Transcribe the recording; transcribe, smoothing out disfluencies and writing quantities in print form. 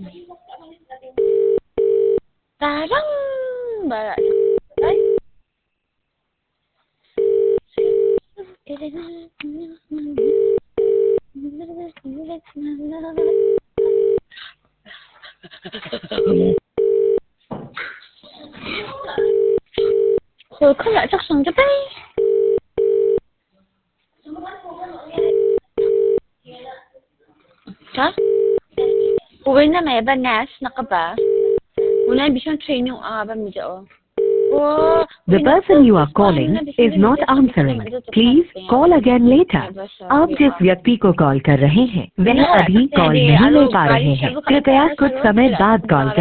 Tarang! Bara. Hồi không lại chắc sống cho bay. Ha? Uwi na may banas na ka ba? Una bisang train yung ba mo dyan? The person you are calling is not answering. Please call again later. आप जिस व्यक्ति को call कर रहे हैं वह अभी call नहीं ले पा रहे हैं। कृपया कुछ समय बाद कॉल करें।